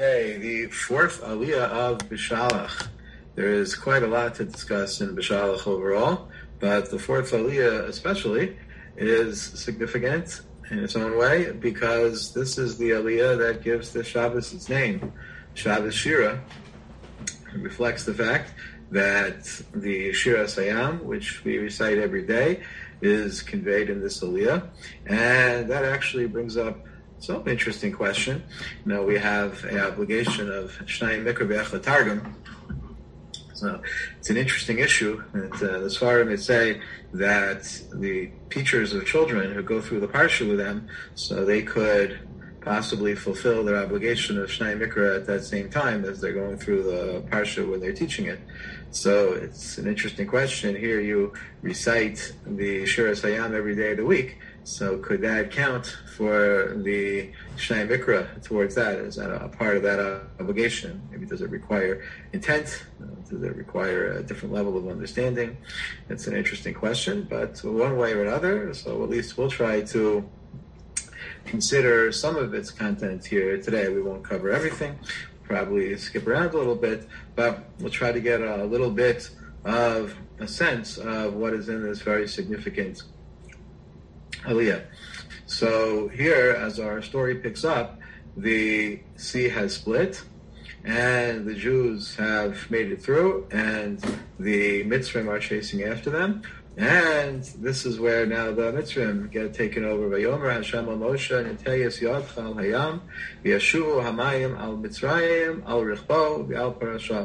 Okay, the fourth aliyah of Bishalach. There is quite a lot to discuss in Bishalach overall, but the fourth aliyah especially is significant in its own way because this is the aliyah that gives the Shabbos its name. Shabbos Shira reflects the fact that the Shira Sayam, which we recite every day, is conveyed in this aliyah, and that actually brings up some interesting question. We have an obligation of Shnayim Mikra B'Echad Targum. So it's an interesting issue. And the Sfarim would say that the teachers of children who go through the Parsha with them, so they could possibly fulfill their obligation of Shnayim Mikra at that same time as they're going through the Parsha when they're teaching it. So it's an interesting question. Here you recite the Shira Sayam every day of the week. So could that count for the Shnei Mikra towards that? Is that a part of that obligation? Maybe does it require intent? Does it require a different level of understanding? It's an interesting question, but one way or another, so at least we'll try to consider some of its content here today. We won't cover everything, probably skip around a little bit, but we'll try to get a little bit of a sense of what is in this very significant Aliyah. So here, as our story picks up, the sea has split, and the Jews have made it through, and the Mitzrayim are chasing after them. And this is where now the Mitzrayim get taken over. Vayomer Hashem al Moshe Niteyes Yadcha al Hayam V'yashuvu Hamayim al Mitzrayim al Richbo V'al Parasha.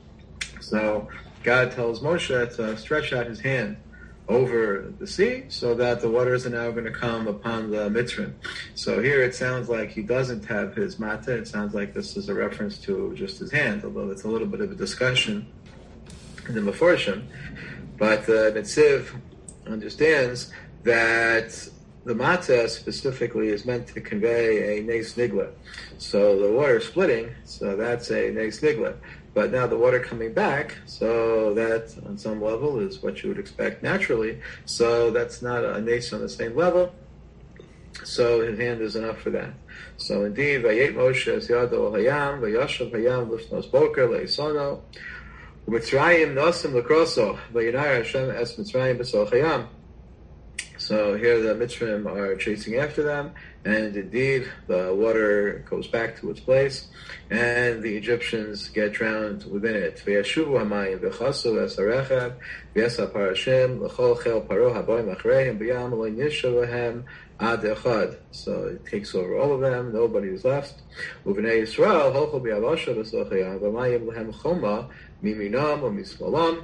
So God tells Moshe to stretch out his hand over the sea so that the waters are now going to come upon the Mitzrayim. So here it sounds like he doesn't have his mata. It sounds like this is a reference to just his hand, although it's a little bit of a discussion in the Meforshim. But the Netziv understands that the mata specifically is meant to convey a nes nigla. So the water splitting, so that's a nes nigla. But now the water coming back, so that on some level is what you would expect naturally. So that's not a nes on the same level. So his hand is enough for that. So indeed, Vayet Moshe es yado hayam, vayashav hayam lifnos boker leisono, u'mitzrayim nosim lekroso, vayinar Hashem es mitzrayim b'sol hayam. So here the Mitzrayim are chasing after them, and indeed the water goes back to its place, and the Egyptians get drowned within it. V'yashuvu hamayim v'chasu v'esarechad v'yasa parashim l'chol chel paro haboim achreihem b'yam lo nishav lahem ad echad. So it takes over all of them, nobody is left. Uvnei Yisrael holchol b'yavasha v'sol hayam v'mayim lehem choma miminam or mismalam.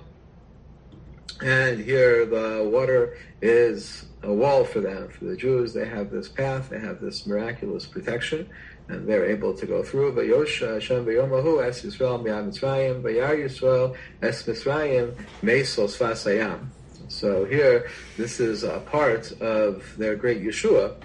And here the water is a wall for them. For the Jews, they have this path, they have this miraculous protection, and they're able to go through. Vayosha Hashem v'yomahu es Yisrael mi'ad Mitzrayim, vayar Yisrael es Mitzrayim me'sol sfas hayam. So here, this is a part of their great Yeshua,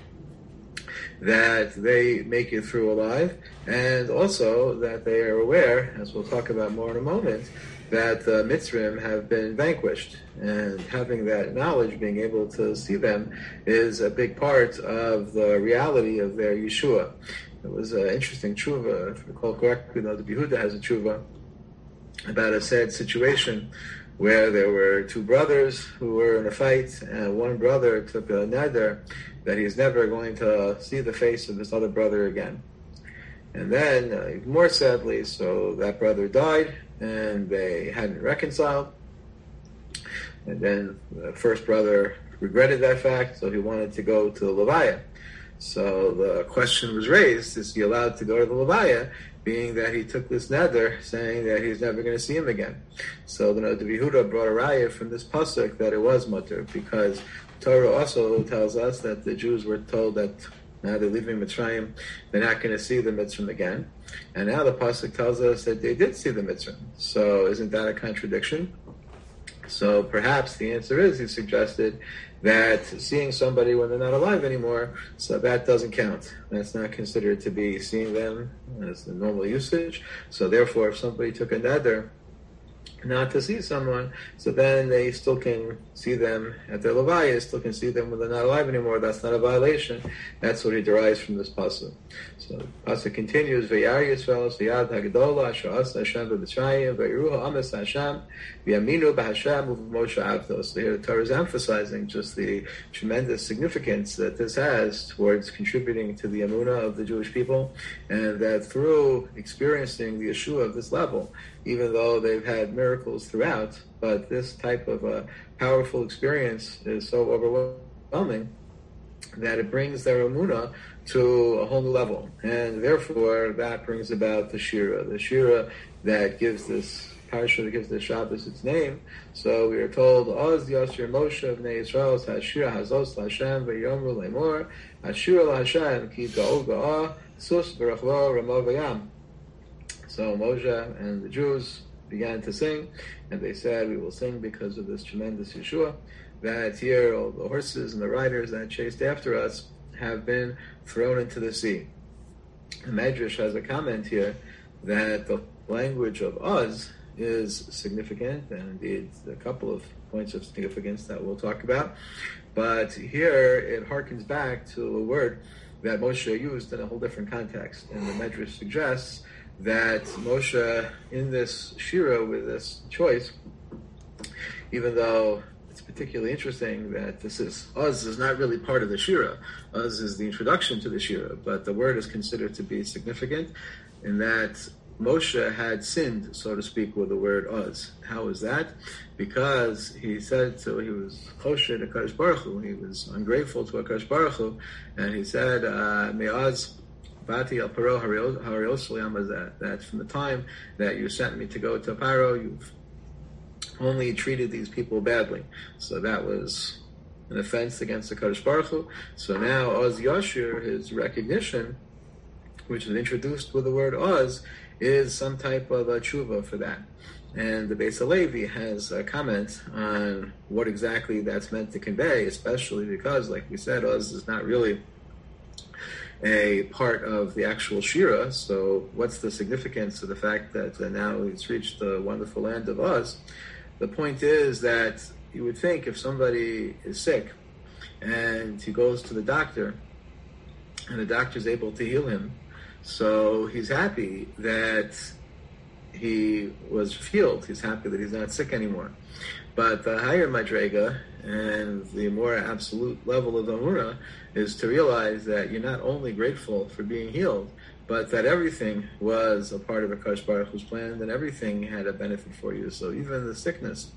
that they make it through alive, and also that they are aware, as we'll talk about more in a moment, that the Mitzrayim have been vanquished, and having that knowledge, being able to see them, is a big part of the reality of their Yeshua. It was an interesting tshuva, if I recall correctly, the Behuda has a tshuva about a sad situation where there were two brothers who were in a fight, and one brother took a neder that he's never going to see the face of his other brother again. And then, even more sadly, so that brother died, and they hadn't reconciled. And then the first brother regretted that fact, so he wanted to go to the Levaya. So the question was raised, is he allowed to go to the Levaya, being that he took this neder, saying that he's never going to see him again. So the Yehuda brought a raya from this pasuk that it was mutter, because Torah also tells us that the Jews were told that now they're leaving Mitzrayim, they're not going to see the Mitzrayim again. And now the pasuk tells us that they did see the Mitzrayim. So isn't that a contradiction? So perhaps the answer is, he suggested, that seeing somebody when they're not alive anymore, so that doesn't count. That's not considered to be seeing them as the normal usage. So therefore, if somebody took a neder not to see someone, so then they still can see them at their levaya, still can see them when they're not alive anymore. That's not a violation. That's what he derives from this pasuk. So the pasuk continues, V'yar Yisrael v'yad hagdola asher asa Hashem b'Mitzrayim v'yiruha ames Hashem v'yaminu b'Hashem u'v'Moshe avdo. So here the Torah is emphasizing just the tremendous significance that this has towards contributing to the emunah of the Jewish people, and that through experiencing the Yeshua of this level, even though they've had miracles throughout, but this type of a powerful experience is so overwhelming that it brings their emunah to a whole new level. And therefore, that brings about the Shira that gives this parsha, that gives the Shabbos its name. So we are told, Oz Yashir Moshe of Bnei Yisrael, Hashira Hazos Hashem, V'yomru Lemor, Hashira Hashem, Ki Ga'u Ga'ah, Sus V'rachvo Ramo V'yam. So Moshe and the Jews began to sing, and they said, we will sing because of this tremendous Yeshua, that here all the horses and the riders that chased after us have been thrown into the sea. The Medrash has a comment here that the language of Uz is significant, and indeed a couple of points of significance that we'll talk about. But here it harkens back to a word that Moshe used in a whole different context. And the Medrash suggests that Moshe, in this Shira, with this choice, even though it's particularly interesting that this is, Uz is not really part of the Shira. Uz is the introduction to the Shira, but the word is considered to be significant in that Moshe had sinned, so to speak, with the word Uz. How is that? Because he said, so he was choshed to HaKadosh Baruch Hu, he was ungrateful to HaKadosh Baruch Hu, and he said, Me'az Bati al Paro that from the time that you sent me to go to Paro, you've only treated these people badly. So that was an offense against the Kadosh Baruch Hu. So now Oz Yashir, his recognition, which is introduced with the word Oz, is some type of a tshuva for that. And the Beis Halevi has a comment on what exactly that's meant to convey, especially because, like we said, Oz is not really a part of the actual Shira. So what's the significance of the fact that now he's reached the wonderful land of Oz? The point is that you would think if somebody is sick and he goes to the doctor and the doctor is able to heal him, so he's happy that he was healed. He's happy that he's not sick anymore. But the higher madrega and the more absolute level of the Amuna is to realize that you're not only grateful for being healed, but that everything was a part of HaKadosh Baruch Hu's plan, and everything had a benefit for you. So even the sickness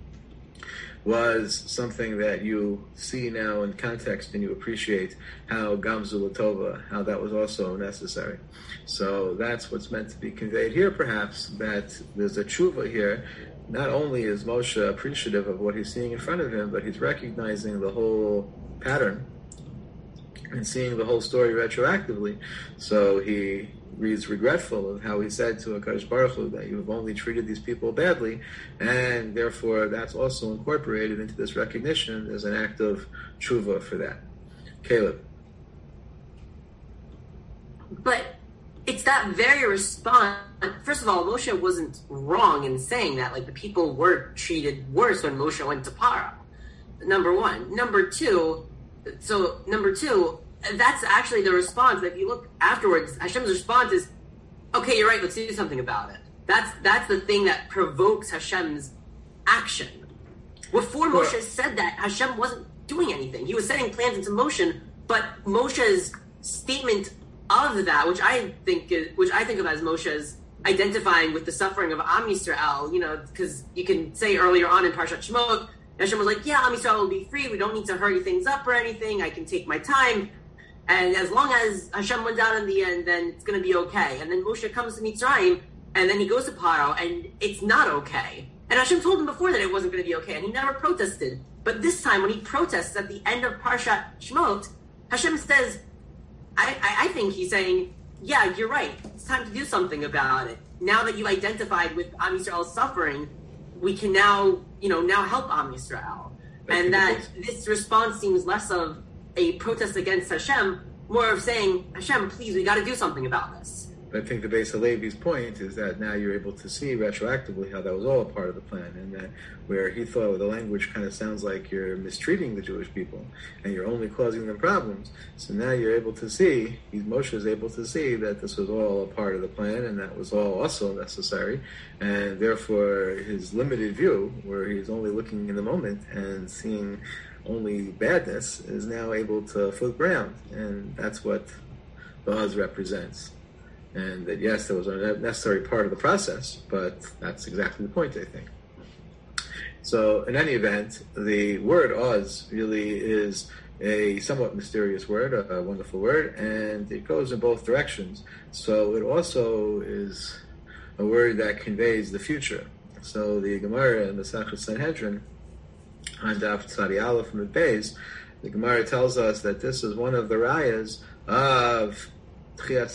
was something that you see now in context, and you appreciate how Gamzu Latova, how that was also necessary. So that's what's meant to be conveyed here, perhaps, that there's a tshuva here. Not only is Moshe appreciative of what he's seeing in front of him, but he's recognizing the whole pattern and seeing the whole story retroactively. So he is regretful of how he said to HaKadosh Baruch Hu that you have only treated these people badly, and therefore that's also incorporated into this recognition as an act of tshuva for that. Caleb. But it's that very response. First of all, Moshe wasn't wrong in saying that. Like, the people were treated worse when Moshe went to Paro. Number one. Number two, that's actually the response. If you look afterwards, Hashem's response is, okay, you're right, let's do something about it. That's the thing that provokes Hashem's action. Before Moshe said that, Hashem wasn't doing anything. He was setting plans into motion, but Moshe's statement of that, which I think of as Moshe's identifying with the suffering of Am Yisrael, because you can say earlier on in Parshat Shemot, Hashem was like, yeah, Am Yisrael will be free. We don't need to hurry things up or anything. I can take my time. And as long as Hashem went down in the end, then it's going to be okay. And then Moshe comes to Mitzrayim, and then he goes to Paro, and it's not okay. And Hashem told him before that it wasn't going to be okay, and he never protested. But this time, when he protests at the end of Parshat Shemot, Hashem says, I think he's saying, yeah, you're right. It's time to do something about it. Now that you've identified with Am Yisrael's suffering, we can now help Am Yisrael. And that this response seems less of a protest against Hashem, more of saying, Hashem, please, we got to do something about this. But I think the Beis Halevi's point is that now you're able to see retroactively how that was all a part of the plan, and that where he thought the language kind of sounds like you're mistreating the Jewish people and you're only causing them problems. So now you're able to see, Moshe is able to see that this was all a part of the plan and that was all also necessary, and therefore his limited view, where he's only looking in the moment and seeing only badness, is now able to flip around, and that's what the Oz represents. And that, yes, that was a necessary part of the process, but that's exactly the point, I think. So, in any event, the word Oz really is a somewhat mysterious word, a wonderful word, and it goes in both directions. So, it also is a word that conveys the future. So, the Gemara in the Masechet Sanhedrin, on Daf Tzadi Aleph and Beis, the Gemara tells us that this is one of the rayas of because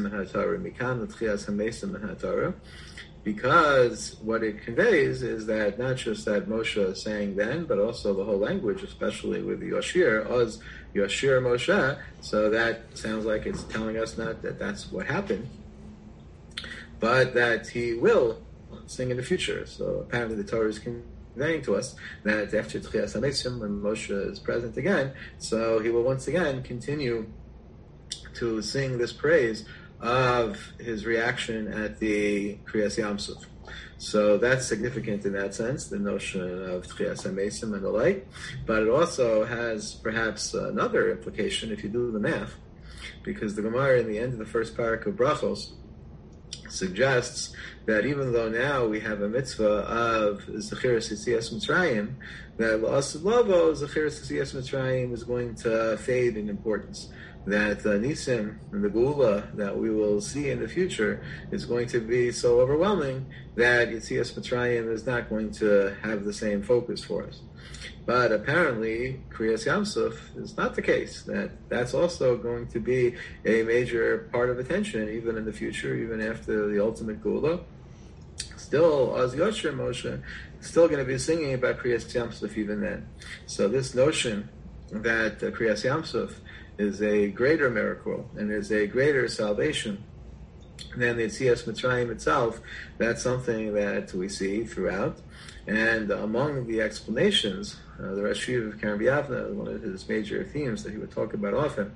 what it conveys is that not just that Moshe is saying then, but also the whole language, especially with the Yashir, Oz Yashir Moshe, so that sounds like it's telling us not that that's what happened, but that he will sing in the future. So apparently the Torah is conveying to us that after Tchias HaMesim, when Moshe is present again, so he will once again continue to sing this praise of his reaction at the Kriyas Yamsuf. So that's significant in that sense, the notion of Tchias HaMesim and the like. But it also has perhaps another implication if you do the math, because the Gemara in the end of the first parak of Brachos suggests that even though now we have a mitzvah of Zechiras Yetzias Mitzrayim, that L'asad Lavo, Zechiras Yetzias Mitzrayim is going to fade in importance. That Nisim and the Geula that we will see in the future is going to be so overwhelming that Yetzias Mitzrayim is not going to have the same focus for us. But apparently, Kriyas Yamsuf is not the case. That's also going to be a major part of attention, even in the future, even after the ultimate Geula. Still, Oz Yosher Moshe is still going to be singing about Kriyas Yamsuf even then. So this notion that Kriyas Yamsuf is a greater miracle and is a greater salvation than the Yetzias Mitzrayim itself, that's something that we see throughout. And among the explanations, the Rosh Yeshiva of Kerem B'Yavneh, one of his major themes that he would talk about often,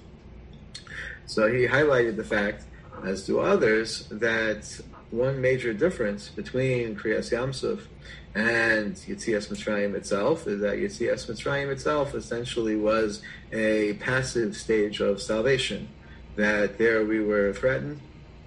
so he highlighted the fact, as do others, that one major difference between Kriyas Yamsuf and Yetzias Mitzrayim itself is that Yetzias Mitzrayim itself essentially was a passive stage of salvation. That there we were threatened,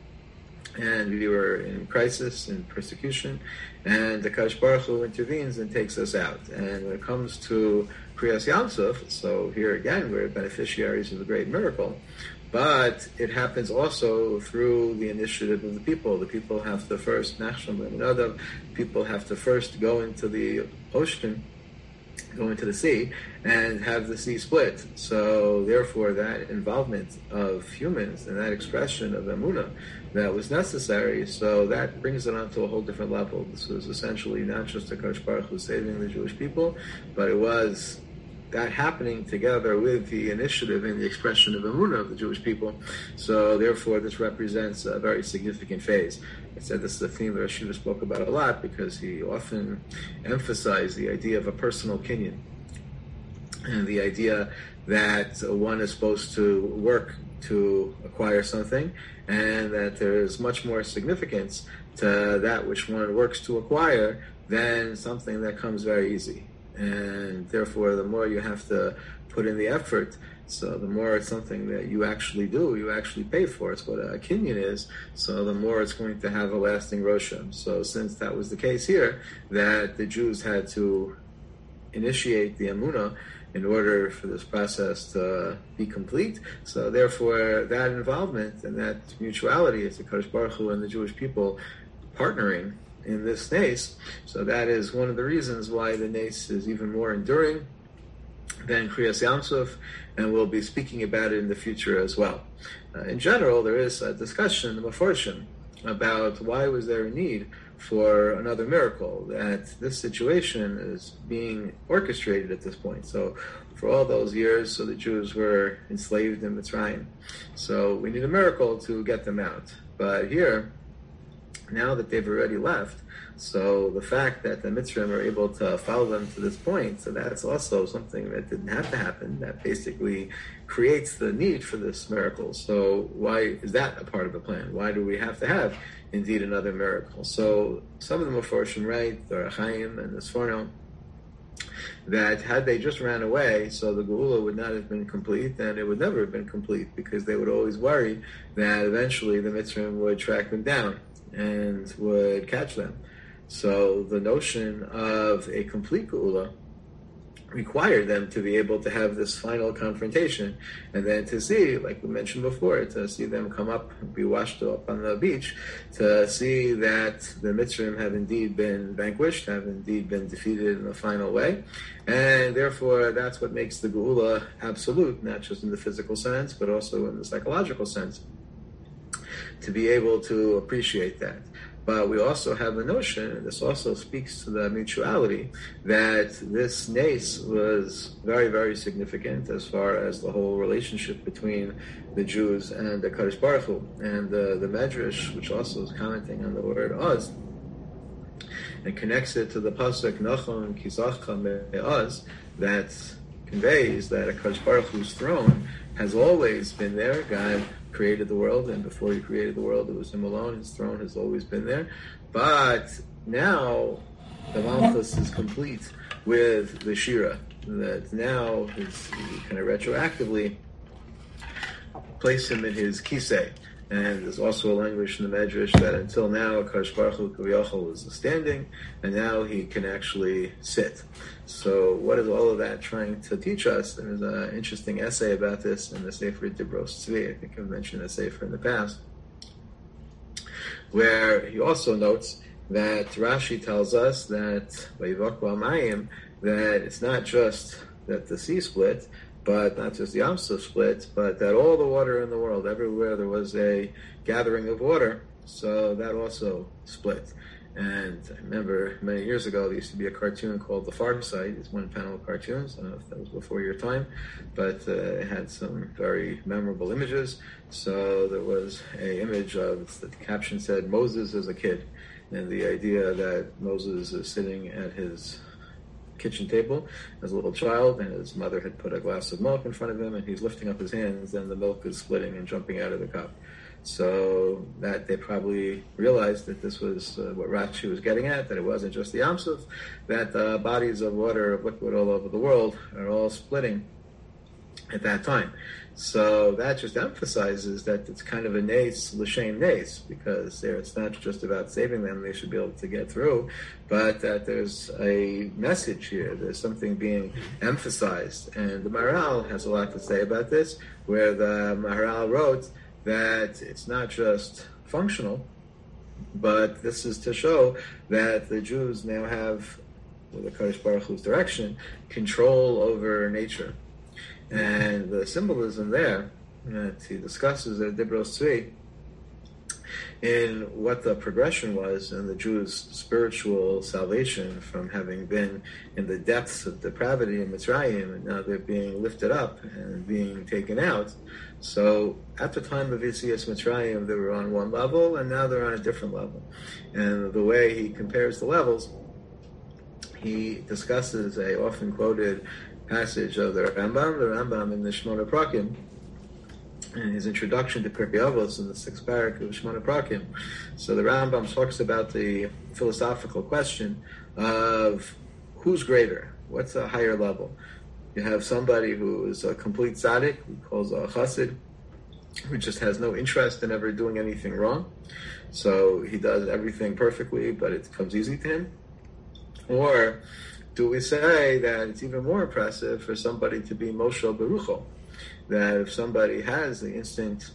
and we were in crisis and persecution, and the Kadosh Baruch Hu intervenes and takes us out. And when it comes to Kriyas Yamsuf, so here again we're beneficiaries of a great miracle, but it happens also through the initiative of the people. The people have to first, people have to first go into the ocean, go into the sea, and have the sea split. So therefore that involvement of humans and that expression of emunah that was necessary, so that brings it onto a whole different level. This was essentially not just a Kadosh Baruch Hu saving the Jewish people, but it was that happening together with the initiative and the expression of emunah of the Jewish people. So therefore this represents a very significant phase. I said this is a theme that Rosh Yeshiva spoke about a lot because he often emphasized the idea of a personal kinyan and the idea that one is supposed to work to acquire something, and that there is much more significance to that which one works to acquire than something that comes very easy. And therefore, the more you have to put in the effort, so the more it's something that you actually do, you actually pay for. It's what a kinyan is, so the more it's going to have a lasting roshem. So since that was the case here, that the Jews had to initiate the emunah in order for this process to be complete, so therefore that involvement and that mutuality is the Kadosh Baruch Hu and the Jewish people partnering in this nace. So that is one of the reasons why the nace is even more enduring than Kriyas Yamsuf, and we'll be speaking about it in the future as well. In general, there is a discussion in the Meforshim about why was there a need for another miracle, that this situation is being orchestrated at this point. So for all those years, so the Jews were enslaved in Mitzrayim. So we need a miracle to get them out. But here, now that they've already left, so the fact that the Mitzrayim are able to follow them to this point, so that's also something that didn't have to happen. That basically creates the need for this miracle. So why is that a part of the plan? Why do we have to have, indeed, another miracle? So some of the Meforshim write, the Rechaim and the Sforno, that had they just ran away, so the Geula would not have been complete, and it would never have been complete, because they would always worry that eventually the Mitzrayim would track them down and would catch them. So the notion of a complete Geula required them to be able to have this final confrontation, and then to see, like we mentioned before, to see them come up, be washed up on the beach, to see that the Mitzrayim have indeed been vanquished, have indeed been defeated in a final way, and therefore that's what makes the Geula absolute, not just in the physical sense, but also in the psychological sense, to be able to appreciate that. But we also have the notion, and this also speaks to the mutuality, that this nace was very, very significant as far as the whole relationship between the Jews and the Kadosh Baruch Hu. And the Medrash, which also is commenting on the word Oz, and connects it to the pasuk Nachon Kizachcha Me'oz, that conveys that a Kadosh Baruch Hu's throne has always been there. God created the world, and before he created the world, it was him alone. His throne has always been there. But now the Malchus is complete with the Shira, that now is kind of retroactively place him in his kisei. And there's also a language in the Medrash that until now, Kadosh Baruch Hu Kaviyachol was standing, and now he can actually sit. So what is all of that trying to teach us? There's an interesting essay about this in the Sefer Dibros Tzvi. I think I've mentioned a Sefer in the past, where he also notes that Rashi tells us that Vayivok B'Amayim, that it's not just that the sea split, but not just the Yam Suf split, but that all the water in the world, everywhere there was a gathering of water, so that also split. And I remember many years ago, there used to be a cartoon called The Far Side. It's one-panel cartoons. I don't know if that was before your time, but it had some very memorable images. So there was an image of, the caption said, Moses as a kid, and the idea that Moses is sitting at his kitchen table as a little child, and his mother had put a glass of milk in front of him, and he's lifting up his hands, and the milk is splitting and jumping out of the cup. So that they probably realized that this was what Rashi was getting at, that it wasn't just the Yam Suf, that bodies of water, of liquid all over the world are all splitting at that time. So that just emphasizes that it's kind of a nace, l'shem nace, because it's not just about saving them, they should be able to get through, but that there's a message here, there's something being emphasized. And the Maharal has a lot to say about this, where the Maharal wrote that it's not just functional, but this is to show that the Jews now have, with the Kadosh Baruch Hu's direction, control over nature. And the symbolism there that he discusses at Dibros Tzvi in what the progression was in the Jews' spiritual salvation from having been in the depths of depravity in Mitzrayim, and now they're being lifted up and being taken out. So at the time of Yetzias Mitzrayim, they were on one level, and now they're on a different level. And the way he compares the levels, he discusses a often quoted passage of the Rambam in the Shmona Prakim, in his introduction to Pirkei Avos in the 6th parak of Shmona Prakim. So the Rambam talks about the philosophical question of who's greater, what's a higher level. You have somebody who is a complete tzaddik, who calls a chassid, who just has no interest in ever doing anything wrong. So he does everything perfectly, but it comes easy to him. Or do we say that it's even more impressive for somebody to be Moshe Berucho, that if somebody has the instinct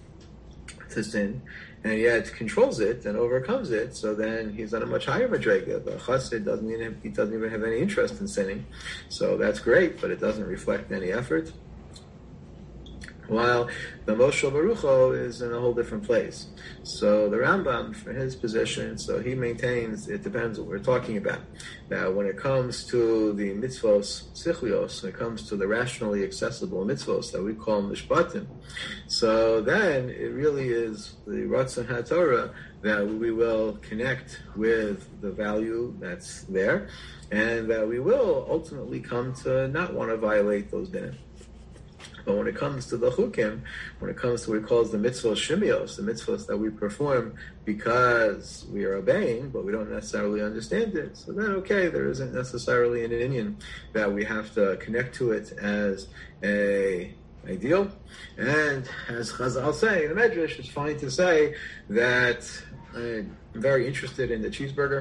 to sin and yet controls it and overcomes it, so then he's on a much higher madrega. The chassid doesn't even have any interest in sinning, so that's great, but it doesn't reflect any effort. while the Moshe Barucho is in a whole different place. So the Rambam, for his position, so he maintains it depends what we're talking about. Now, when it comes to the mitzvos sichlios, when it comes to the rationally accessible mitzvos that we call mishpatim, so then it really is the Ratzon HaTorah that we will connect with the value that's there, and that we will ultimately come to not want to violate those dinim. But when it comes to the chukim, when it comes to what he calls the mitzvos shimios, the mitzvos that we perform because we are obeying, but we don't necessarily understand it, so then okay, there isn't necessarily an inyan that we have to connect to it as a ideal. And as Chazal say in the Medrash, it's fine to say that I'm very interested in the cheeseburger,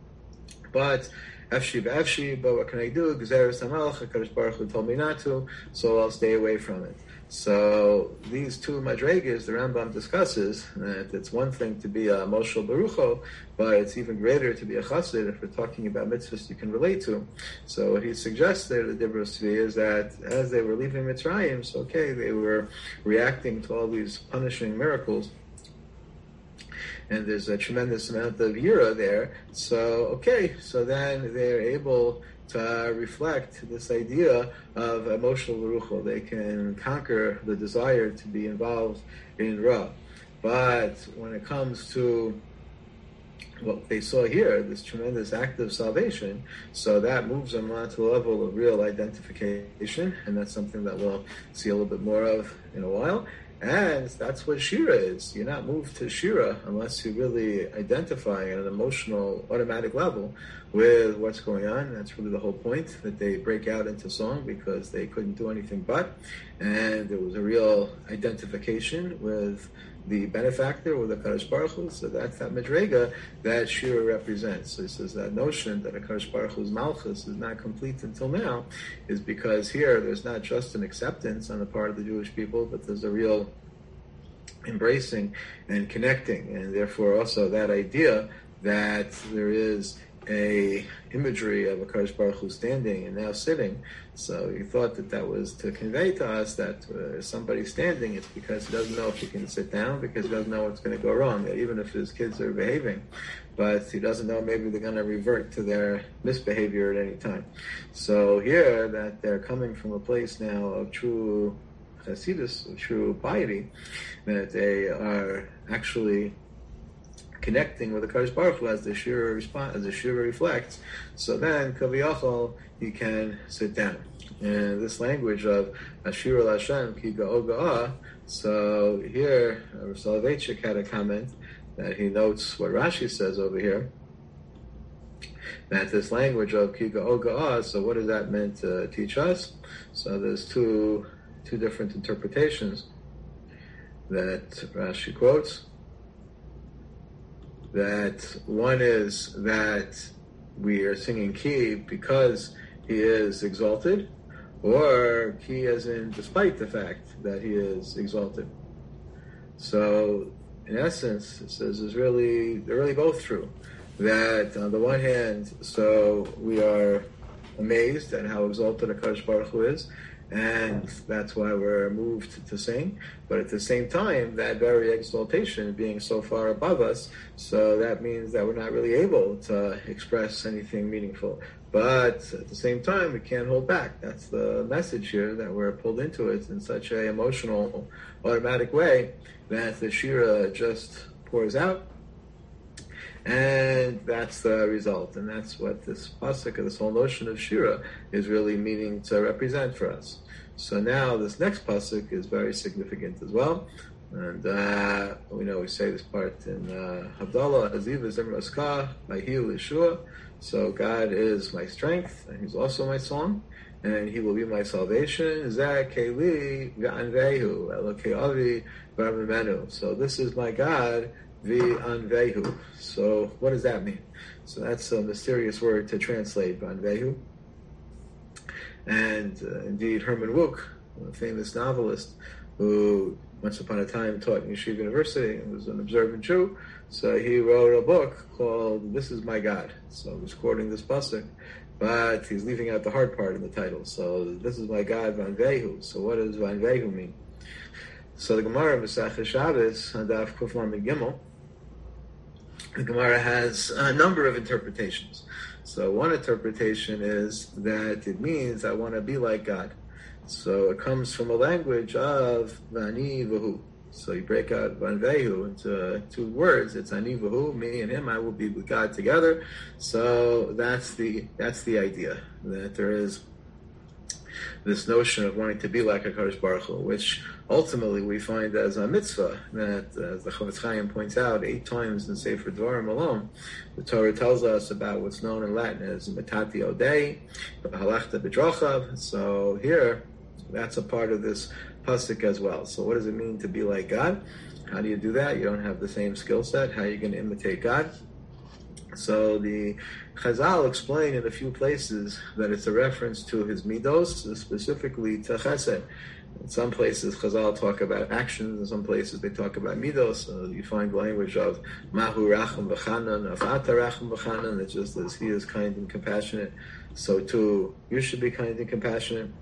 but but what can I do? Gezeres HaMelech, HaKadosh Baruch Hu told me not to, so I'll stay away from it. So these two madregas, the Rambam discusses that it's one thing to be a Moshe Barucho, but it's even greater to be a Chassid if we're talking about mitzvahs you can relate to. So what he suggests there, the Dibros Tzvi, is that as they were leaving Mitzrayim, so okay, they were reacting to all these punishing miracles, and there's a tremendous amount of yira there. So, okay, so then they're able to reflect this idea of emotional baruchel. They can conquer the desire to be involved in Ra. But when it comes to what they saw here, this tremendous act of salvation, so that moves them on to a level of real identification, and that's something that we'll see a little bit more of in a while. And that's what Shira is. You're not moved to Shira unless you really identify at an emotional, automatic level with what's going on. That's really the whole point, that they break out into song because they couldn't do anything but. And there was a real identification with the benefactor, with the Kadosh Baruch Hu. So that's that Madrega that Shira represents. So he says that notion that a Kadosh Baruch Hu's Malchus is not complete until now is because here there's not just an acceptance on the part of the Jewish people, but there's a real embracing and connecting, and therefore also that idea that there is a imagery of a Kadosh Baruch Hu standing and now sitting. So he thought that that was to convey to us that somebody standing, it's because he doesn't know if he can sit down, because he doesn't know what's going to go wrong, that even if his kids are behaving, but he doesn't know maybe they're going to revert to their misbehavior at any time. So here, that they're coming from a place now of true Hasidus, of true piety, that they are actually connecting with the Kadosh Baruch Hu as the Shira reflects. So then, Kaviyachol, he can sit down. And this language of Ashira Lashem Ki Ga'o Ga'ah. So here, Soloveitchik had a comment that he notes what Rashi says over here, that this language of Ki Ga'o Ga'ah. So what is that meant to teach us? So there's two different interpretations that Rashi quotes. That one is that we are singing Ki because he is exalted, or Ki as in despite the fact that he is exalted. So in essence, it says they're really both true. That on the one hand, so we are amazed at how exalted HaKadosh Baruch Hu is, and that's why we're moved to sing. But at the same time, that very exaltation being so far above us, so that means that we're not really able to express anything meaningful. But at the same time, we can't hold back. That's the message here, that we're pulled into it in such an emotional, automatic way that the Shira just pours out. And that's the result, and that's what this pasuk, this whole notion of Shira, is really meaning to represent for us. So now this next pasuk is very significant as well, and we say this part in Havdalah, Aziv Zimra Aska, Mahiu Yeshua. So God is my strength, and He's also my song, and He will be my salvation. Zeh Keli V'anvehu Elokei Avi V'Avimenu. So this is my God. V'anvehu. So what does that mean? So that's a mysterious word to translate, V'anvehu. And indeed, Herman Wouk, a famous novelist who once upon a time taught in Yeshiva University and was an observant Jew, so he wrote a book called This Is My God. So he's quoting this pasuk, but he's leaving out the hard part in the title. So this is my God, V'anvehu. So what does V'anvehu mean? So the Gemara of Masechah Shabbos, Daf Kuf Lamed Gimel, the Gemara has a number of interpretations. So one interpretation is that it means I want to be like God. So it comes from a language of Vani Vahu. So you break out Vanvehu into two words. It's Ani Vahu, me and him. I will be with God together. So that's the idea, that there is this notion of wanting to be like HaKadosh Baruch Hu, which ultimately we find as a mitzvah, that, as the Chavetz Chaim points out 8 times in Sefer Dvarim alone, the Torah tells us about what's known in Latin as Metati Odei, Halachta B'drachav. So here, that's a part of this pasuk as well. So what does it mean to be like God? How do you do that? You don't have the same skill set. How are you going to imitate God? So the Chazal explain in a few places that it's a reference to his midos, specifically to chesed. In some places, Chazal talk about actions. In some places, they talk about midos. So you find language of Mahu Racham V'chanan, of Ata Racham V'chanan. It's just as he is kind and compassionate, so too you should be kind and compassionate.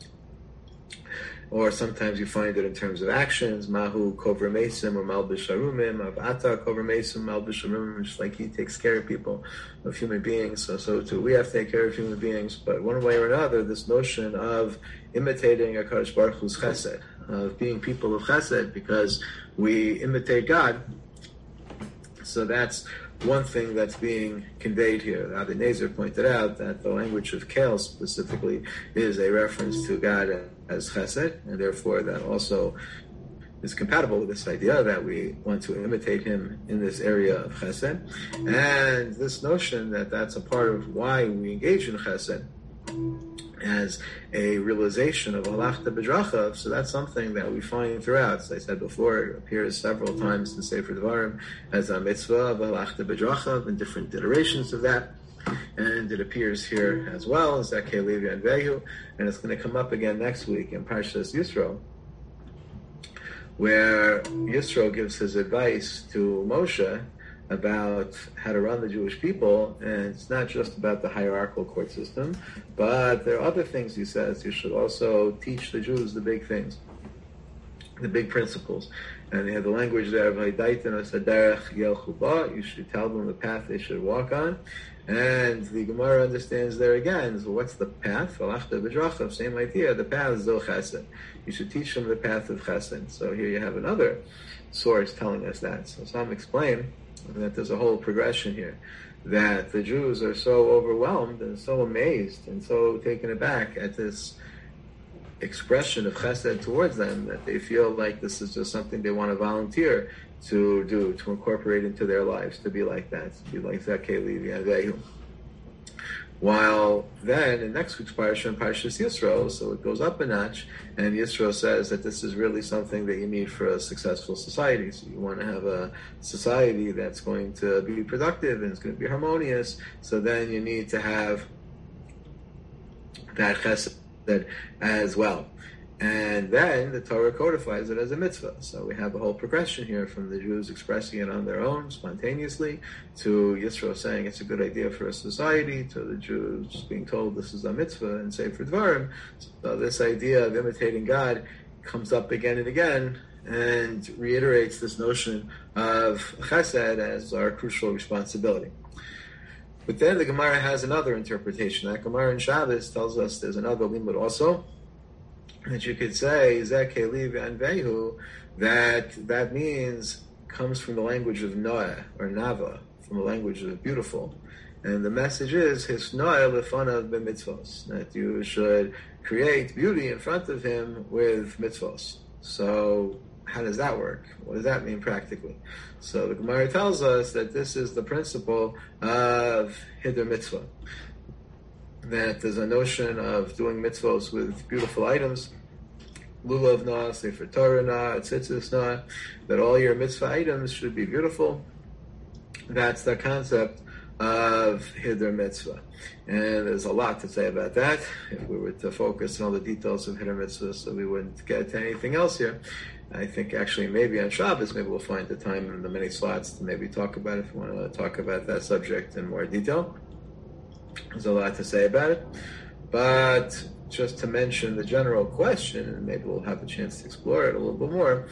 Or sometimes you find it in terms of actions, Mahu Kover Mesim or Malbish Harumim, of Ata Kover Mesim, Malbish Harumim, just like he takes care of people, of human beings. So too we have to take care of human beings. But one way or another, this notion of imitating HaKadosh Baruch Hu's chesed, of being people of chesed, because we imitate God. So that's one thing that's being conveyed here. Rabbi Nezer pointed out that the language of Kel specifically is a reference to God as chesed, and therefore that also is compatible with this idea that we want to imitate him in this area of chesed. And this notion that that's a part of why we engage in chesed as a realization of halachta b'drachav, so that's something that we find throughout. As I said before, it appears several times in Sefer Dvarim as a mitzvah of halachta b'drachav and different iterations of that. And it appears here as well as Zakei Levi and Vehu, and it's going to come up again next week in Parshas Yisro, where Yisro gives his advice to Moshe about how to run the Jewish people, and it's not just about the hierarchical court system, but there are other things he says. You should also teach the Jews the big things, the big principles. And they have the language there of you should tell them the path they should walk on. And the Gemara understands there again, so what's the path? Same idea, the path is Zil Chesed. You should teach them the path of Chesed. So here you have another source telling us that. So some explain that there's a whole progression here, that the Jews are so overwhelmed and so amazed and so taken aback at this expression of chesed towards them that they feel like this is just something they want to volunteer to do, to incorporate into their lives, to be like that, to be like Zakei Levi and Vehu. While then, in next week's Parashah, Parashas Yisro, so it goes up a notch, and Yisro says that this is really something that you need for a successful society. So you want to have a society that's going to be productive and it's going to be harmonious, so then you need to have that chesed as well. And then the Torah codifies it as a mitzvah. So we have a whole progression here from the Jews expressing it on their own, spontaneously, to Yisro saying it's a good idea for a society, to the Jews being told this is a mitzvah and Sefer Dvarim. So this idea of imitating God comes up again and again and reiterates this notion of chesed as our crucial responsibility. But then the Gemara has another interpretation. That Gemara in Shabbos tells us there's another limud also, that you could say, Zakei Levi and Vehu, that means, comes from the language of Noah, or Nava, from the language of beautiful. And the message is, His Noah lefanav b'mitzvos, that you should create beauty in front of him with mitzvos. So, how does that work? What does that mean practically? So the Gemara tells us that this is the principle of Hider Mitzvah, that there's a notion of doing mitzvos with beautiful items, lulav na, sefer Torah na, tzitzis na, that all your mitzvah items should be beautiful. That's the concept of Hider Mitzvah. And there's a lot to say about that. If we were to focus on all the details of Hider Mitzvah, so we wouldn't get to anything else here. I think actually maybe on Shabbos, maybe we'll find the time in the many slots to maybe talk about it, if you want to talk about that subject in more detail. There's a lot to say about it. But just to mention the general question, and maybe we'll have a chance to explore it a little bit more.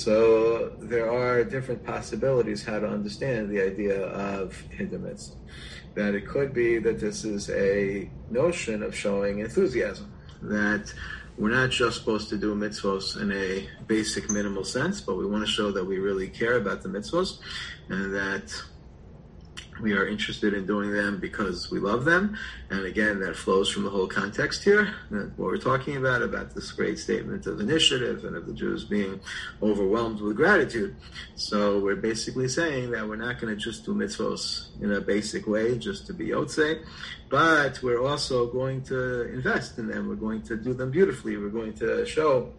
So there are different possibilities how to understand the idea of Hider Mitzvah. That it could be that this is a notion of showing enthusiasm, that we're not just supposed to do mitzvos in a basic minimal sense, but we want to show that we really care about the mitzvos and that we are interested in doing them because we love them. And again, that flows from the whole context here, what we're talking about this great statement of initiative and of the Jews being overwhelmed with gratitude. So we're basically saying that we're not going to just do mitzvos in a basic way, just to be yotzei, but we're also going to invest in them. We're going to do them beautifully. We're going to show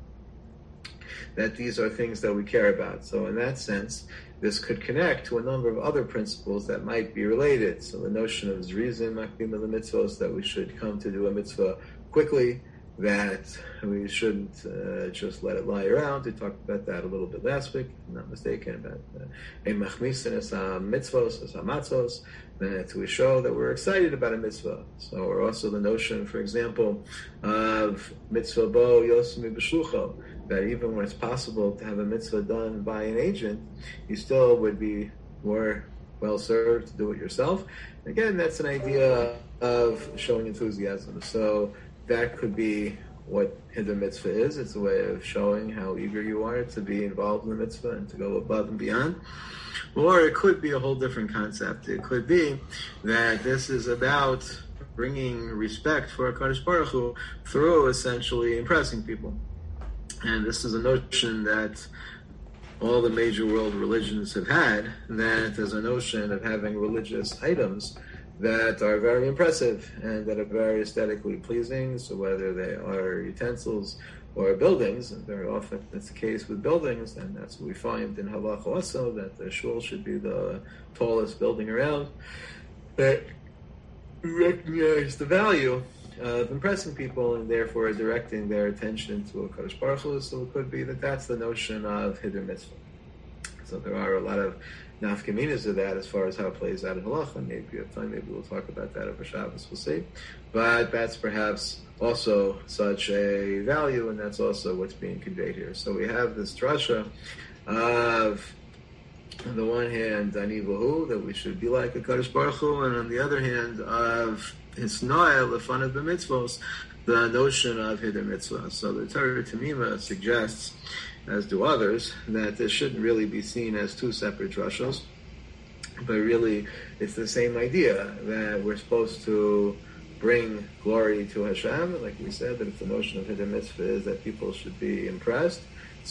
that these are things that we care about. So in that sense, this could connect to a number of other principles that might be related. So the notion of zrizim makdim the mitzvos, that we should come to do a mitzvah quickly, that we shouldn't just let it lie around. We talked about that a little bit last week, if I'm not mistaken, about machmisin es mitzvos, es hamatzos, that we show that we're excited about a mitzvah. So, or also the notion, for example, of mitzvah bo yosmi b'shlucho, that even when it's possible to have a mitzvah done by an agent, you still would be more well served to do it yourself. Again, that's an idea of showing enthusiasm. So that could be what Hider Mitzvah is. It's a way of showing how eager you are to be involved in the mitzvah and to go above and beyond. Or it could be a whole different concept. It could be that this is about bringing respect for HaKadosh Baruch Hu through essentially impressing people. And this is a notion that all the major world religions have had, that there's a notion of having religious items that are very impressive and that are very aesthetically pleasing. So whether they are utensils or buildings, and very often that's the case with buildings, and that's what we find in Halacha also, that the shul should be the tallest building around, that recognize the value of impressing people and therefore directing their attention to HaKadosh Baruch Hu. So it could be that that's the notion of Hider Mitzvah. So there are a lot of nafkaminas of that as far as how it plays out in halacha. Maybe we have time, maybe we'll talk about that over Shabbos, we'll see. But that's perhaps also such a value, and that's also what's being conveyed here. So we have this drasha of, on the one hand, ani v'hu, that we should be like HaKadosh Baruch Hu, and on the other hand, of hisnoel, lefanav b'mitzvos, the notion of Hider Mitzvah. So the Torah Tamima suggests, as do others, that this shouldn't really be seen as two separate drashos, but really it's the same idea, that we're supposed to bring glory to Hashem. Like we said, that if the notion of Hider Mitzvah is that people should be impressed,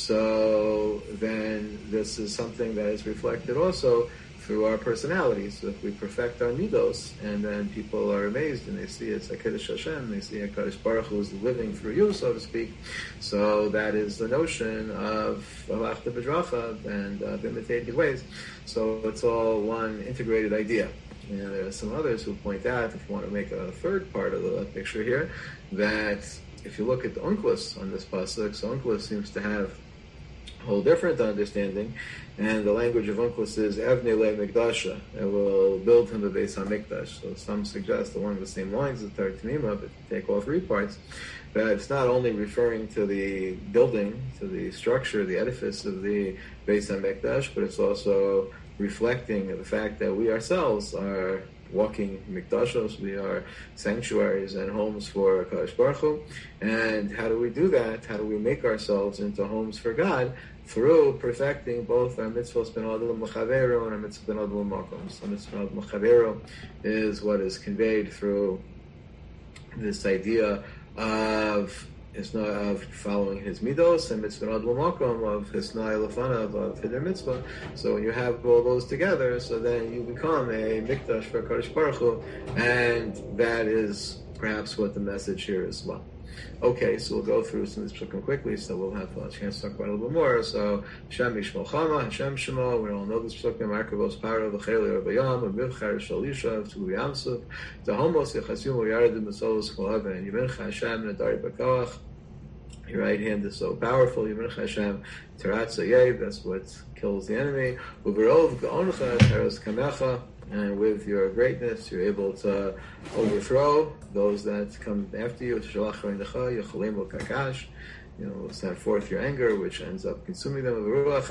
so then this is something that is reflected also through our personalities. So if we perfect our midos, and then people are amazed and they see it's HaKadosh Hashem, they see HaKadosh Baruch Hu is living through you, so to speak. So that is the notion of halachta b'dracha and of imitating ways. So it's all one integrated idea. And there are some others who point out, if you want to make a third part of the picture here, that if you look at the Onkelos on this pasuk, so Onkelos seems to have a whole different understanding, and the language of Onkelos is Evnei le Mikdasha, and will build him a Beis HaMikdash. So some suggest along the same lines as Torah Tamima, but take all three parts, that it's not only referring to the building, to the structure, the edifice of the Beis HaMikdash, but it's also reflecting the fact that we ourselves are walking mikdashos, we are sanctuaries and homes for HaKadosh Baruch Hu. And how do we do that? How do we make ourselves into homes for God? Through perfecting both our mitzvot ben adul l'chavero and our mitzvot ben adul l'makom. So mitzvot ben adul l'chavero is what is conveyed through this idea of following his midos, and mitzvah adul makom of hisnai lefanav of Hider Mitzvah. So when you have all those together, so then you become a mikdash for HaKadosh Baruch Hu, and that is perhaps what the message here is as well. Okay, so we'll go through some of this psukim quickly, so we'll have a chance to talk about it a little bit more. So Hashem Yishmol Chama, Hashem Shemo, we all know this psukim, Arkavos Paro, V'cheli Rabbayam, V'mivchar Shalisha, V'tu Yamsuf, Tahomos Yechasum V'yaradim V'solos Cholav, and Yimincha Hashem Nadari B'Koach, Your right hand is so powerful. Yivincha Hashem Teratza Yev. That's what kills the enemy. Uberov Ga'oncha Teras Kamecha. And with your greatness, you're able to overthrow those that come after you. Send forth your anger, which ends up consuming them.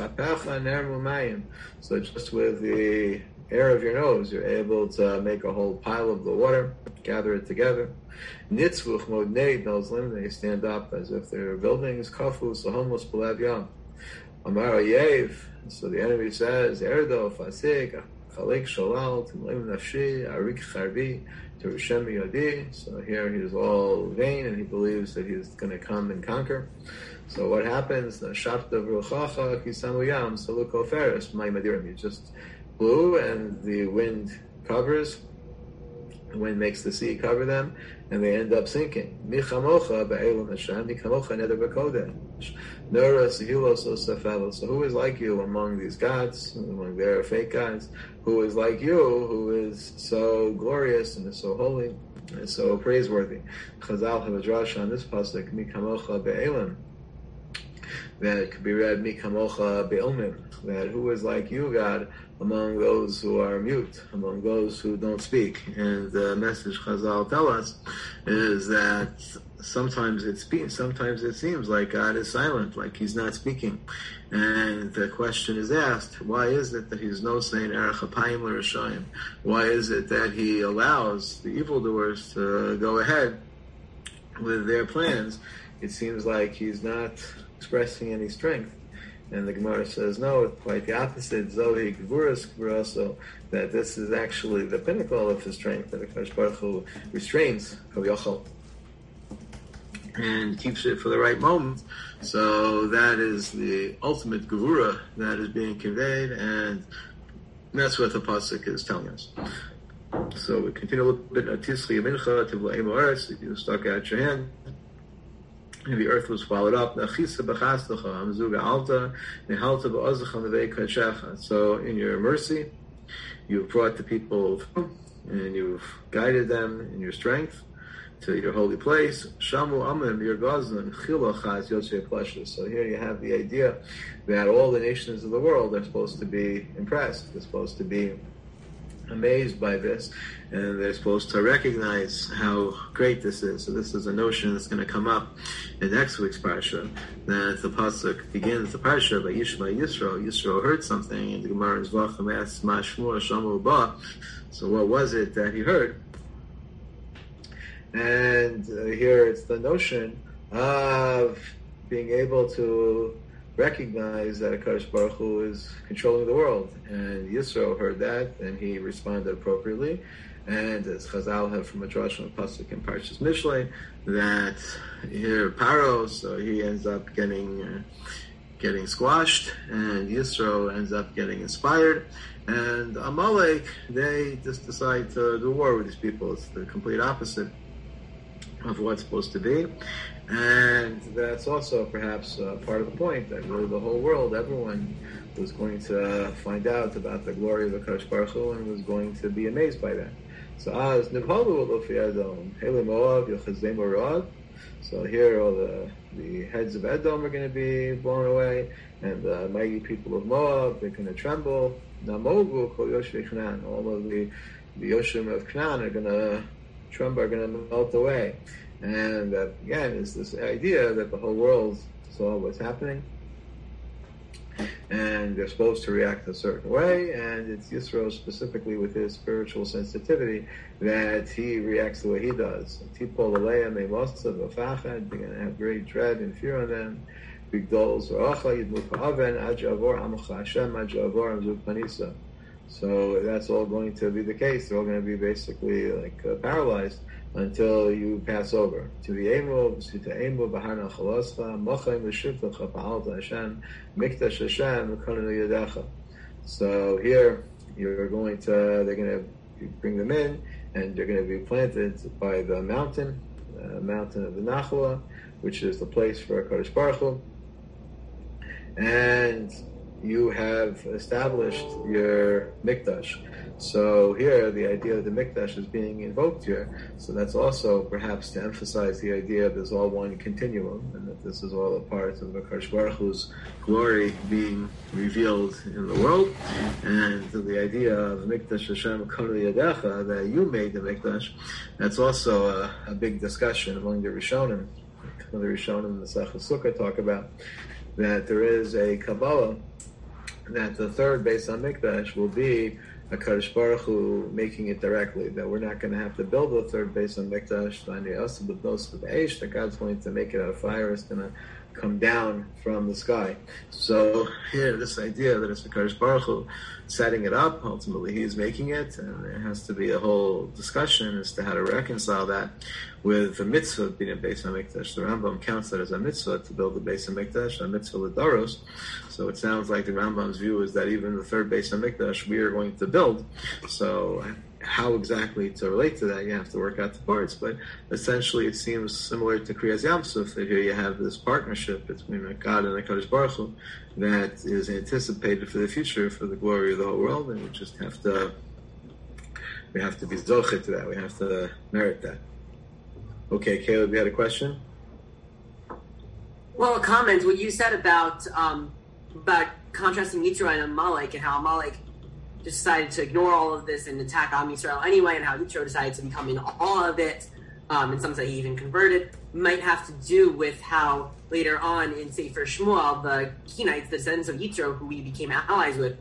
So just with the air of your nose, you're able to make a whole pile of the water, gather it together. Nitzvuch modnei, those limb, they stand up as if they're buildings. Kafu sahomos b'lev yam. Amar Yev. So the enemy says, Erdo fasik. So here he is all vain and he believes that he's going to come and conquer. So what happens? You just blew and the wind covers. The wind makes the sea cover them, and they end up sinking. So who is like you among these gods, among their fake gods? Who is like you, who is so glorious and is so holy and so praiseworthy? Chazal have a drash on this pasuk, Mi kamocha be'elim, that could be read, Mi kamocha be'ilmim, that who is like you, God, among those who are mute, among those who don't speak. And the message Chazal tell us is that sometimes it seems like God is silent, like He's not speaking. And the question is asked, why is it that He's no saying Erech Apayim L'Rashayim? Why is it that He allows the evildoers to go ahead with their plans? It seems like He's not expressing any strength. And the Gemara says, no, it's quite the opposite. Zohi Gvuras Gvuraso, that this is actually the pinnacle of his strength, that HaKadosh Baruch Hu restrains Kaviyachal and keeps it for the right moment. So that is the ultimate Gvura that is being conveyed, and that's what the pasuk is telling us. So we continue a little bit. Atisli Yamincha Tivla Emoretz. You stuck out your hand, and the earth was swallowed up. So in your mercy, you've brought the people and you've guided them in your strength to your holy place. Shamu Amim, your Gazan, Chilachaz Yotzei Plasha. So here you have the idea that all the nations of the world are supposed to be impressed. They're supposed to be amazed by this, and they're supposed to recognize how great this is. So this is a notion that's going to come up in next week's parsha. That the pasuk begins the parsha by Yishma Yisro. Yisro heard something, and the Gemara in Zvachim asks, Ma Shmua Shamu Ba. So what was it that he heard? And here it's the notion of being able to recognize that HaKadosh Baruch Hu is controlling the world. And Yisro heard that, and he responded appropriately. And as Chazal have from a drash on a pasuk in Parshas Mishlei, that here Paro, so he ends up getting squashed, and Yisro ends up getting inspired. And Amalek, they just decide to do war with these people. It's the complete opposite of what's supposed to be. And that's also perhaps part of the point, that really the whole world, everyone was going to find out about the glory of the HaKadosh Baruch Hu and was going to be amazed by that. So as Nivhalu Alofi Edom, Hele Moav, Yochazei Morad. So here all the heads of Edom are going to be blown away, and the mighty people of Moab, they're going to tremble. Namogu Kol Yoshvei Canaan, all of the Yoshim of Canaan are going to tremble, are going to melt away. And that, again, is this idea that the whole world saw what's happening, and they're supposed to react a certain way, and it's Yisro specifically with his spiritual sensitivity that he reacts the way he does. They're going to have great dread and fear on them. So that's all going to be the case. They're all going to be basically like paralyzed until you pass over. To the Emu, Sita-Emu, Baharna Chalascha, Mochaim L'Shivtacha, Pa'alta Hashem, Mikdash Hashem, Konanu Yadecha. So here, they're going to bring them in, and they're going to be planted by the mountain of the Nachla, which is the place for HaKadosh Baruch Hu. And you have established your Mikdash. So here, the idea of the Mikdash is being invoked here. So that's also perhaps to emphasize the idea of there's all one continuum, and that this is all a part of HaKadosh Baruch Hu's glory being revealed in the world. And the idea of Mikdash Hashem Kol Yadecha, that you made the Mikdash, that's also a big discussion among the Rishonim. The Rishonim in the Sechus Sukkah talk about that there is a Kabbalah that the third Beis HaMikdash will be HaKadosh Baruch Hu making it directly, that we're not going to have to build the third Beis HaMikdash, that God's going to make it out of fire, it's going to come down from the sky. So here, this idea that it's HaKadosh Baruch Hu setting it up, ultimately he's making it, and there has to be a whole discussion as to how to reconcile that with the mitzvah of being a Beis HaMikdash. The Rambam counts that as a mitzvah to build the Beis HaMikdash, a mitzvah l'daros. So it sounds like the Rambam's view is that even the third Beis HaMikdash we are going to build. So how exactly to relate to that, you have to work out the parts. But essentially it seems similar to Kriyas Yamsuf, that here you have this partnership between God and HaKadosh Baruch Hu that is anticipated for the future, for the glory of the whole world, and we have to be zocheh to that. We have to merit that. Okay, Caleb, you had a question? Well, a comment, what you said about contrasting Yitro and Amalek, and how Amalek decided to ignore all of this and attack Am Yisrael anyway, and how Yitro decided to become in all of it, and some say he even converted, might have to do with how later on in Sefer Shmuel, the Kenites, the descendants of Yitro, who we became allies with,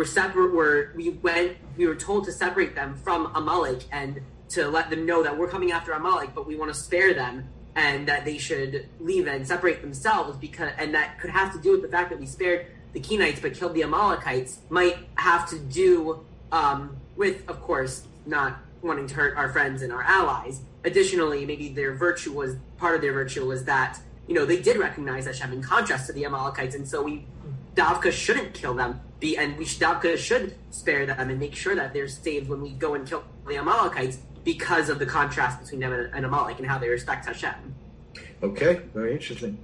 we were told to separate them from Amalek and to let them know that we're coming after Amalek, but we want to spare them, and that they should leave and separate themselves, and that could have to do with the fact that we spared the Kenites but killed the Amalekites, might have to do with, of course, not wanting to hurt our friends and our allies. Additionally, maybe part of their virtue was that, they did recognize Hashem in contrast to the Amalekites, and so we Davka shouldn't kill them, and Davka should spare them and make sure that they're saved when we go and kill the Amalekites, because of the contrast between them and Amalek and how they respect Hashem. Okay, very interesting.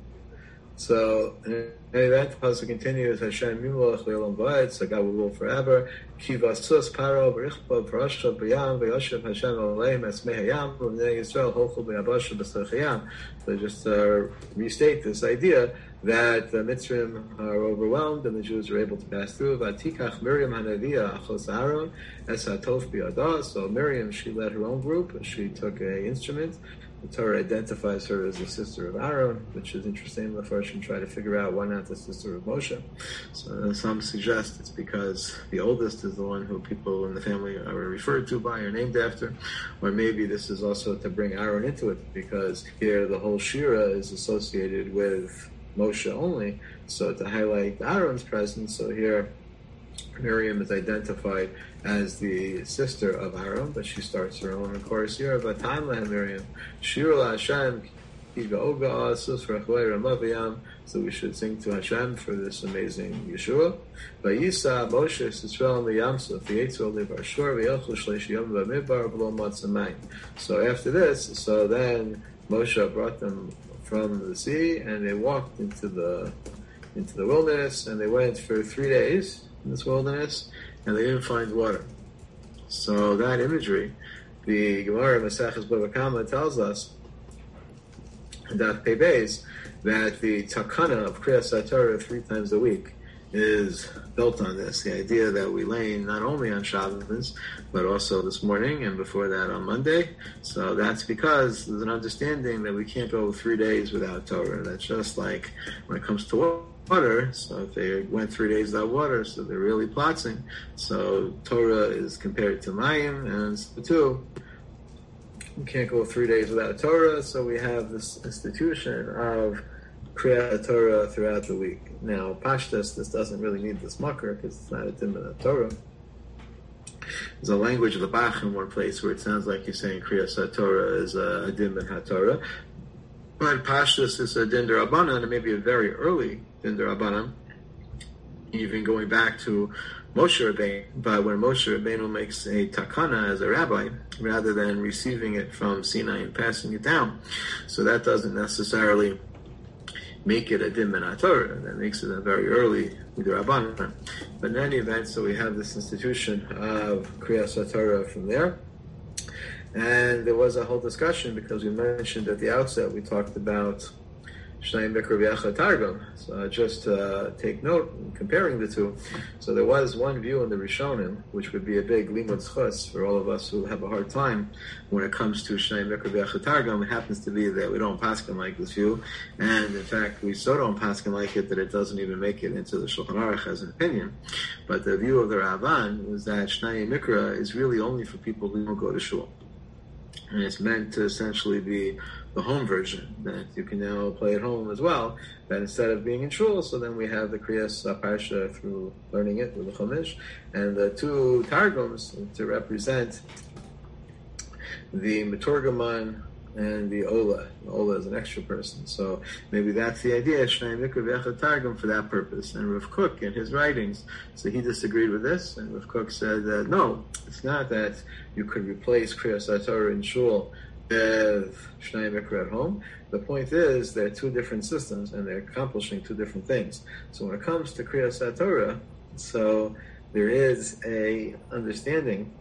So, that pasuk continues, Hashem Mimloch Le'olam Va'ed, so God will rule forever. Ki vasus paro b'richbo v'rasha b'yam v'yoshev Hashem aleim esmei hayam v'nei Yisrael holchu b'yabasha b'sarch hayam. So just restate this idea that the Mitzrim are overwhelmed and the Jews are able to pass through. Vatikach Miriam Hanaviyah achos Aaron es hatof biyadah. So Miriam, she led her own group. She took an instrument. The Torah identifies her as the sister of Aaron, which is interesting. The first should try to figure out why not the sister of Moshe. So some suggest it's because the oldest is the one who people in the family are referred to by or named after, or maybe this is also to bring Aaron into it, because here the whole Shira is associated with Moshe only, so to highlight Aaron's presence, so here Miriam is identified as the sister of Aaron, but she starts her own chorus here. V'tam lehem Miriam, Shir LaHashem, Ki Ga'oga Asus Rachwei Ramaviyam. So we should sing to Hashem for this amazing Yeshua. Vayisa Moshe Yisrael Miyamsuf V'yetzu Levar Shor V'yelchu Shleish Yom V'midbar V'lo Matzamayim. So after this, so then Moshe brought them from the sea, and they walked into the wilderness, and they went for 3 days in this wilderness, and they didn't find water. So that imagery, the Gemara Maseches Bava Kama tells us that Pebez, that the takana of Kriyas HaTorah 3 times a week is built on this. The idea that we lane not only on Shabbos, but also this morning and before that on Monday. So that's because there's an understanding that we can't go 3 days without Torah. That's just like when it comes to water. So if they went 3 days without water, so they're really plotzing. So Torah is compared to Mayim, and so too, we can't go 3 days without Torah. So we have this institution of Kriyat Torah throughout the week. Now, Pashtas, this doesn't really need this makar because it's not a Dimon Torah. There's a language of the Bach in one place where it sounds like you're saying Kriyat Torah is a Dimon HaTorah. But Pashtas is a Din D'Rabbanan, and maybe a very early Din D'Rabbanan, even going back to Moshe Rabbeinu. But when Moshe Rabbeinu makes a takana as a rabbi, rather than receiving it from Sinai and passing it down, so that doesn't necessarily make it a din min Torah. That makes it a very early midrabanan. But in any event, so we have this institution of Kriyas Torah from there. And there was a whole discussion because we mentioned at the outset, we talked about Shnai Mikra V'Echad Targum. So just take note, comparing the two. So there was one view in the Rishonim, which would be a big limud schus for all of us who have a hard time when it comes to Shnai Mikra V'Echad Targum. It happens to be that we don't paskin like this view, and in fact we so don't paskin like it that it doesn't even make it into the Shulchan Aruch as an opinion. But the view of the Ravan was that Shnai Mikra is really only for people who don't go to shul. And it's meant to essentially be the home version that you can now play at home as well. That instead of being in shul, so then we have the Kriyas Parsha through learning it with the Chumash, and the two Targums to represent the Meturgaman and the Ola. The Ola is an extra person. So maybe that's the idea, Shnai Mikra V'Echad Targum, for that purpose. And Rav Kook, in his writings, so he disagreed with this, and Rav Kook said that no, it's not that you could replace Kriyas Torah in shul with Shnai Mikra at home. The point is, they're two different systems, and they're accomplishing two different things. So when it comes to Kriyas Torah, so there is a understanding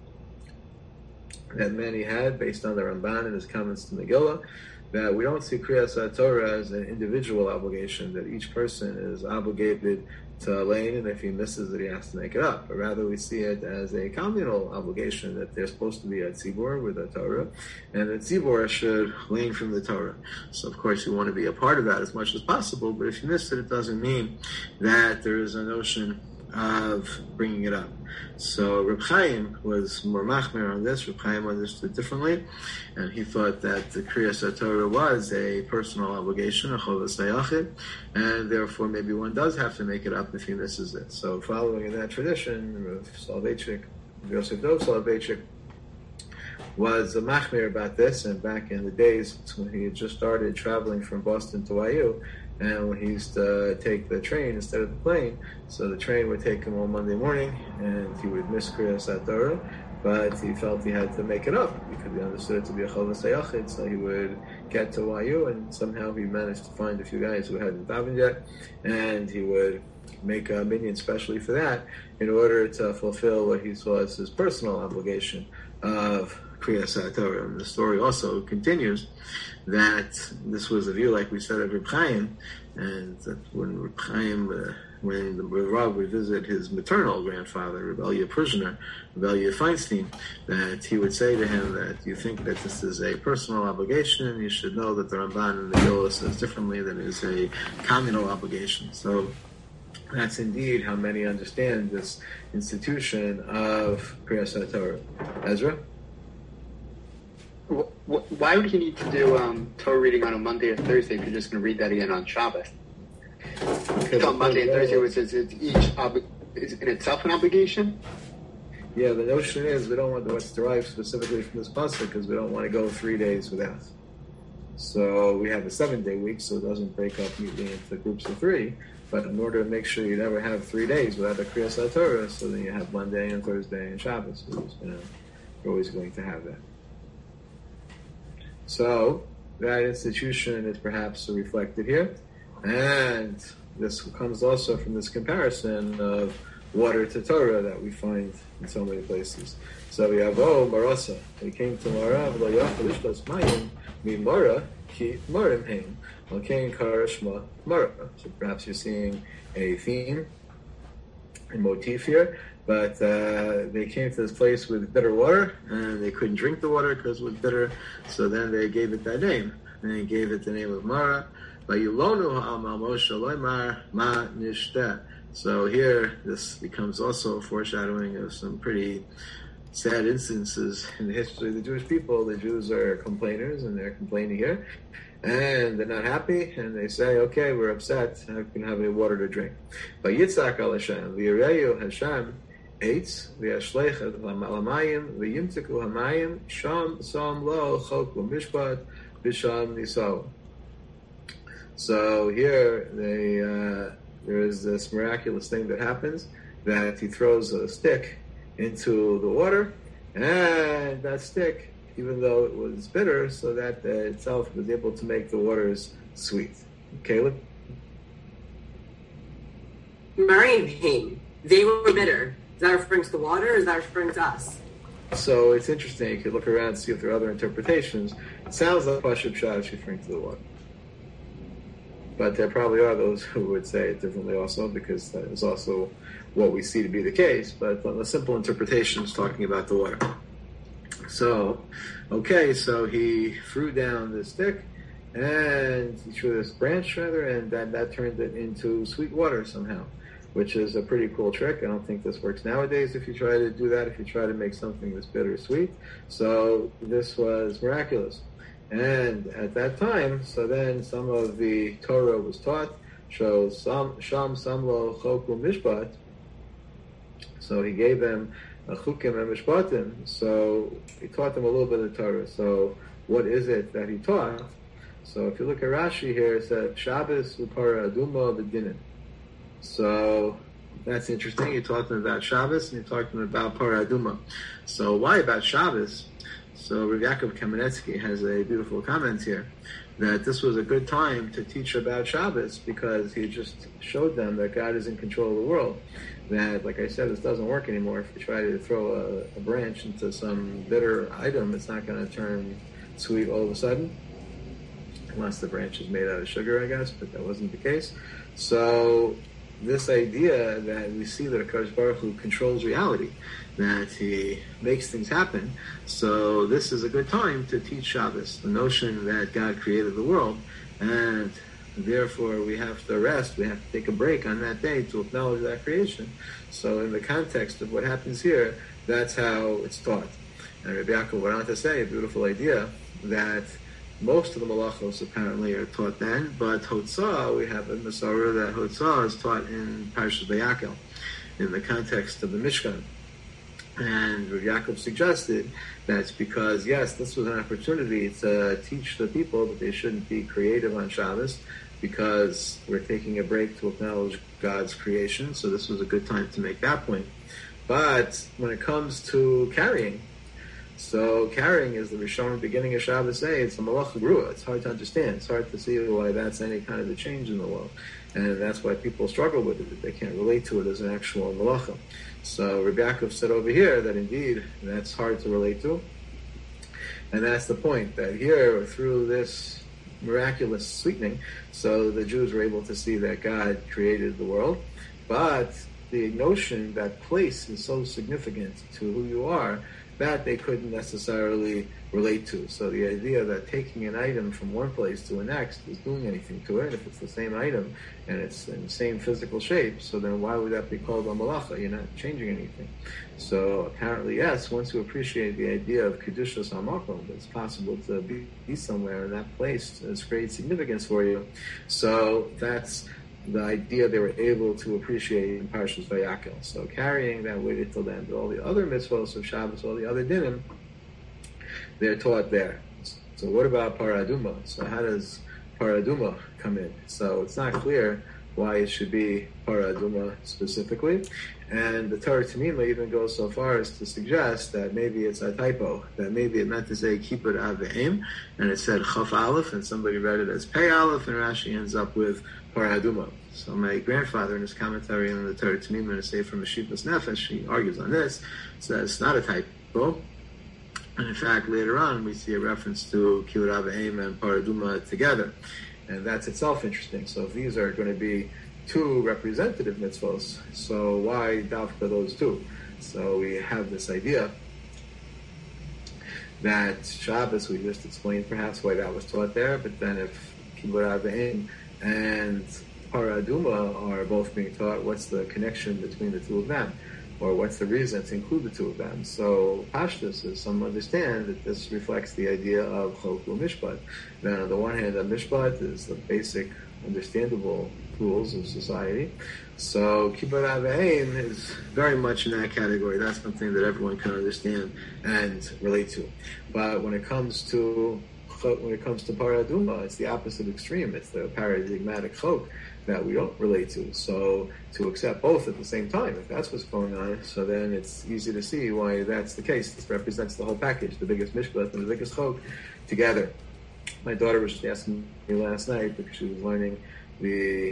that many had based on the Ramban and his comments to Megillah, that we don't see Kriyas Torah as an individual obligation, that each person is obligated to lane, and if he misses it, he has to make it up. But rather, we see it as a communal obligation, that they're supposed to be a tzibur with a Torah, and the tzibur should lane from the Torah. So, of course, you want to be a part of that as much as possible, but if you miss it, it doesn't mean that there is a notion of bringing it up. So Reb Chaim was more machmir on this. Reb Chaim understood differently, and he thought that the Kriyas Torah was a personal obligation, a chovas hayachid, and therefore maybe one does have to make it up if he misses it. So following in that tradition, Rav Soloveitchik, Yosef Dov Soloveitchik, was a machmir about this, and back in the days when he had just started traveling from Boston to YU, and when he used to take the train instead of the plane, so the train would take him on Monday morning, and he would miss Kriyas Torah, but he felt he had to make it up because he understood it to be a chovas hayachid. So he would get to YU, and somehow he managed to find a few guys who hadn't davened yet, and he would make a minyan specially for that in order to fulfill what he saw as his personal obligation of Kriyas Torah. And the story also continues that this was a view, like we said, of Reb Chaim, and that when Reb Chaim, when the Rav would visit his maternal grandfather, Reb Elia Prishner, Reb Elia Feinstein, that he would say to him that you think that this is a personal obligation, you should know that the Ramban and the Megillah says differently, that it is a communal obligation. So that's indeed how many understand this institution of Kriyas Torah. Ezra? Why would he need to do Torah reading on a Monday or Thursday if you're just going to read that again on Shabbos? On Monday and Thursday, it's is in itself an obligation? Yeah, the notion is we don't want what's derived specifically from this pasuk because we don't want to go 3 days without. So we have a 7-day week, so it doesn't break up neatly into groups of 3. But in order to make sure you never have 3 days without a Kriyas Torah, so then you have Monday and Thursday and Shabbos. You're always going to have that. So that institution is perhaps reflected here, and this comes also from this comparison of water to Torah that we find in so many places. So we have Marasa. We came to Mara, v'lo yachal ishtos mayim mi-mara ki marim hein. L'kein kara shma Mara. So perhaps you're seeing a theme, a motif here. But they came to this place with bitter water, and they couldn't drink the water because it was bitter. So then they gave it that name, and they gave it the name of Mara. So here, this becomes also a foreshadowing of some pretty sad instances in the history of the Jewish people. The Jews are complainers, and they're complaining here, and they're not happy, and they say, okay, we're upset, how can we have any water to drink? But Yitzhak al Hashem, v'yireyu Hashem, Eitz v'yashlechet v'malamayim v'yimtzeku hamayim sham sam lo chok v'mishpat v'sham nisau. So here there is this miraculous thing that happens, that he throws a stick into the water, and that stick, even though it was bitter, so that itself was able to make the waters sweet. Caleb? Meriim, they were bitter. Is that referring to the water, or is that referring to us? So it's interesting. You could look around and see if there are other interpretations. It sounds like Pashut Pshat is referring to the water. But there probably are those who would say it differently also, because that is also what we see to be the case. But the simple interpretation is talking about the water. So, okay, so he threw down this stick, and he threw this branch, rather, and that turned it into sweet water somehow, which is a pretty cool trick. I don't think this works nowadays if you try to do that, if you try to make something that's bitter sweet. So this was miraculous. And at that time, so then some of the Torah was taught, shows Sham Samlo Choku Mishpat. So he gave them a Chukim and Mishpatim. So he taught them a little bit of Torah. So what is it that he taught? So if you look at Rashi here, it says Shabbos Upara Aduma B'Dinim. So that's interesting. He taught them about Shabbos and he taught them about Parah Aduma. So why about Shabbos? So Rav Yaakov Kamenetsky has a beautiful comment here that this was a good time to teach about Shabbos because he just showed them that God is in control of the world. That, like I said, this doesn't work anymore. If you try to throw a branch into some bitter item, it's not going to turn sweet all of a sudden. Unless the branch is made out of sugar, I guess, but that wasn't the case. So this idea that we see that HaKadosh Baruch Hu controls reality, that he makes things happen. So this is a good time to teach Shabbos, the notion that God created the world, and therefore we have to rest, we have to take a break on that day to acknowledge that creation. So in the context of what happens here, that's how it's taught. And Rabbi Yaakov went on to say, a beautiful idea, that most of the malachos apparently are taught then, but Hotzah, we have a Masorah that Hotzah is taught in Parshas Vayakel, in the context of the Mishkan. And Rav Yaakov suggested that's because, yes, this was an opportunity to teach the people that they shouldn't be creative on Shabbos, because we're taking a break to acknowledge God's creation, so this was a good time to make that point. But when it comes to carrying, so carrying is the Rishon beginning of Shabbos Day. It's a malacha grua. It's hard to understand. It's hard to see why that's any kind of a change in the world. And that's why people struggle with it. They can't relate to it as an actual malacha. So Rabbi Yaakov said over here that indeed that's hard to relate to. And that's the point, that here, through this miraculous sweetening, so the Jews were able to see that God created the world. But the notion that place is so significant to who you are, that they couldn't necessarily relate to. So the idea that taking an item from one place to the next is doing anything to it, if it's the same item and it's in the same physical shape, so then why would that be called a malacha? You're not changing anything. So apparently, yes, once you appreciate the idea of Kedushas HaMakom, it's possible to be somewhere in that place, it's great significance for you. So that's the idea they were able to appreciate in Parshas Vayakel. So carrying that waited till then. But all the other mitzvahs of Shabbos, all the other dinim, they're taught there. So what about Parah Aduma? So how does Parah Aduma come in? So it's not clear why it should be Parah Aduma specifically. And the Torah Tanima even goes so far as to suggest that maybe it's a typo, that maybe it meant to say Kippur Aveim, and it said Chaf Aleph, and somebody read it as Pei Aleph, and Rashi ends up with Parah Aduma. So my grandfather, in his commentary on the Torah Tanima, to say from Meshivas Nefesh, he argues on this, says it's not a typo. And in fact, later on, we see a reference to Kippur Aveim and Parah Aduma together. And that's itself interesting. So if these are going to be two representative mitzvahs, so why dafka those two? So we have this idea that Shabbos, we just explained perhaps why that was taught there, but then if Kibbur Aveim and Parah Aduma are both being taught, what's the connection between the two of them? Or what's the reason to include the two of them? So Pashtus is some understand that this reflects the idea of Choku Mishpat. Now, on the one hand, a Mishpat is the basic, understandable rules of society. So Kibbur Aveim is very much in that category. That's something that everyone can understand and relate to. But when it comes to Parah Aduma, it's the opposite extreme. It's the paradigmatic chok that we don't relate to. So to accept both at the same time, if that's what's going on, so then it's easy to see why that's the case. This represents the whole package, the biggest mishpat and the biggest chok together. My daughter was just asking me last night because she was learning the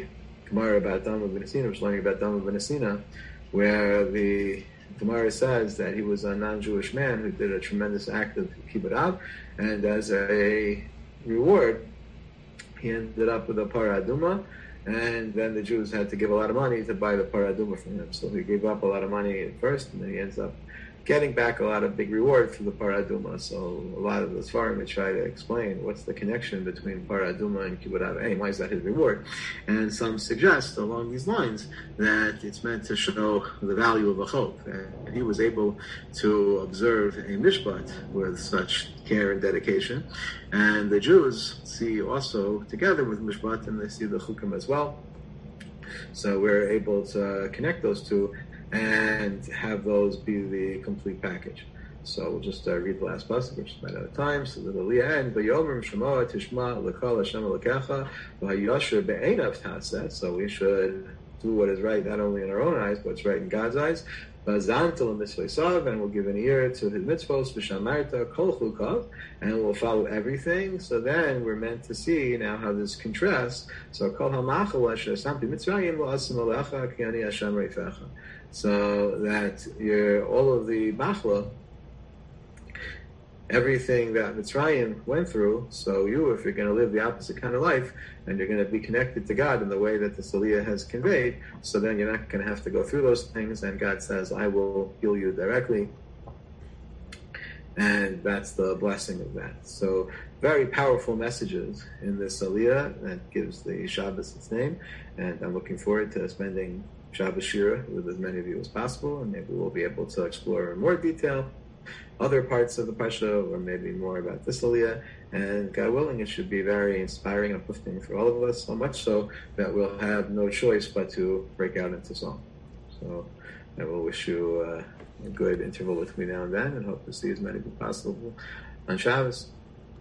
Gemara about Dama ben Asina, was learning about Dama ben Asina, where the Gemara says that he was a non-Jewish man who did a tremendous act of kibbud av, and as a reward, he ended up with a parah aduma, and then the Jews had to give a lot of money to buy the parah aduma from him. So he gave up a lot of money at first, and then he ends up getting back a lot of big reward for the parah aduma. So a lot of the Sfarim try to explain what's the connection between parah aduma and kibbud av. Hey, why is that his reward? And some suggest along these lines that it's meant to show the value of a chok. And he was able to observe a mishpat with such care and dedication. And the Jews see also together with mishpat, and they see the chukim as well. So we're able to connect those two and have those be the complete package. So we'll just read the last pasuk, which is about out of time. So the Aliyah and V'yomer Shema Tishma L'Kol Hashem L'Kecha V'Yasher Be'einav Taseh. So we should do what is right not only in our own eyes, but what's right in God's eyes. V'Zantel Mitzvah, and we'll give an ear to His mitzvos V'Shamarta Kol Chukav, and we'll follow everything. So then we're meant to see now how this contrasts. So Kol HaMachal Asher Samti Mitzrayim L'Asim Alecha Ki Ani Hashem Reifecha. So that all of the machla, everything that Mitzrayim went through, so if you're going to live the opposite kind of life, and you're going to be connected to God in the way that the Saliyah has conveyed, so then you're not going to have to go through those things, and God says, I will heal you directly. And that's the blessing of that. So very powerful messages in this Aliyah that gives the Shabbos its name, and I'm looking forward to spending Shabbos Shira with as many of you as possible, and maybe we'll be able to explore in more detail other parts of the Pasha, or maybe more about this Aliyah. And God willing, it should be very inspiring and uplifting for all of us, so much so that we'll have no choice but to break out into song. So I will wish you a good interval between now and then, and hope to see as many as possible on Shabbos.